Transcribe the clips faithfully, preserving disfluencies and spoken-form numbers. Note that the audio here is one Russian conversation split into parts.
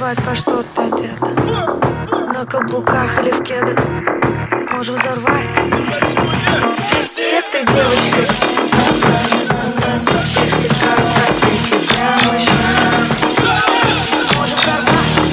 плевать, во что ты одета, на каблуках или в кедах. Можем взорвать. Тряси этой девочкой, нас со всех стекают копейки прямо сейчас. Можем взорвать.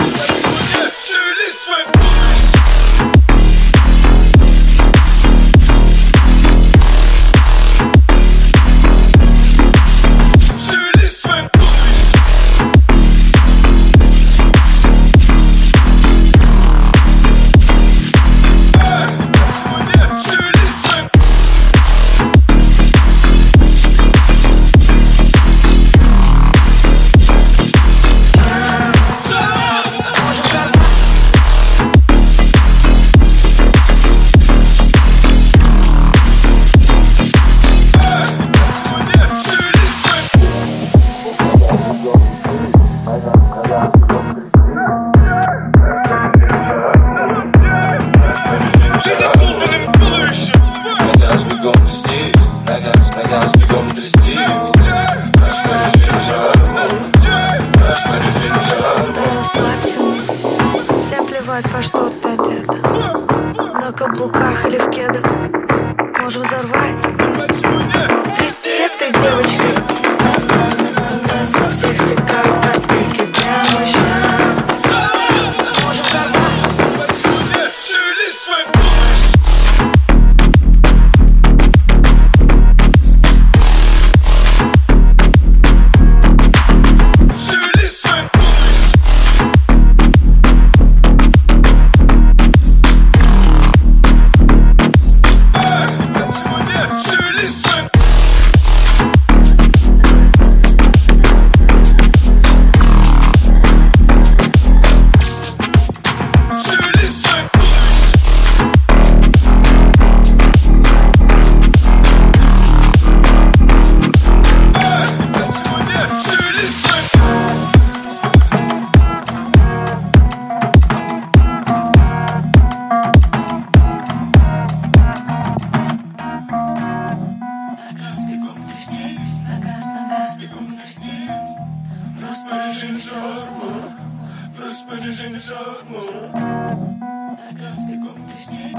Во что ты одета, на каблуках или в кедах. Можем взорвать. Тряси этой девочкой, нас со всех стекают копейки прямо сейчас. Можем взорвать. Распоряжимся, распоряжимся, на газ бегом трясти.